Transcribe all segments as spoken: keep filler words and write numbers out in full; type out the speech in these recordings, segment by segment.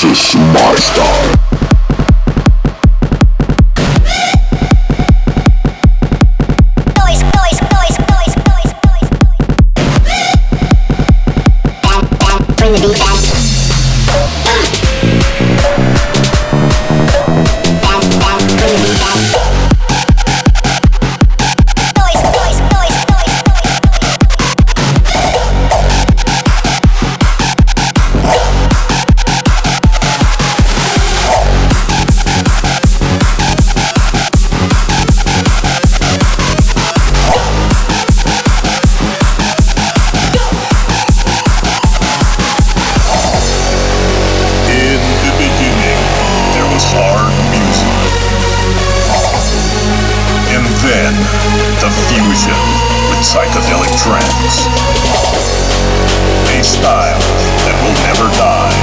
is my style. Noise, noise, noise, noise, noise, noise. Back, back, bring the beat back. Back, back, bring the beat back. Noise, noise, noise, noise, Then, the fusion with psychedelic trance. A style that will never die.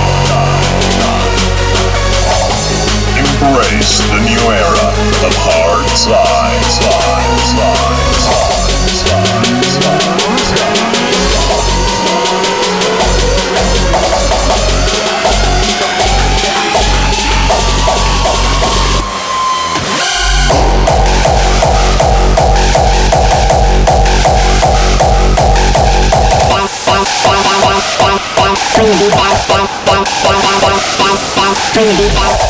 Embrace the new era of hard sci, sci, sci, sci, sci, sci. Bring the beat back, back, back, back, back, back, back, back, bring the beat back.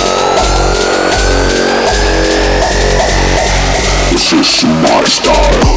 This is my style.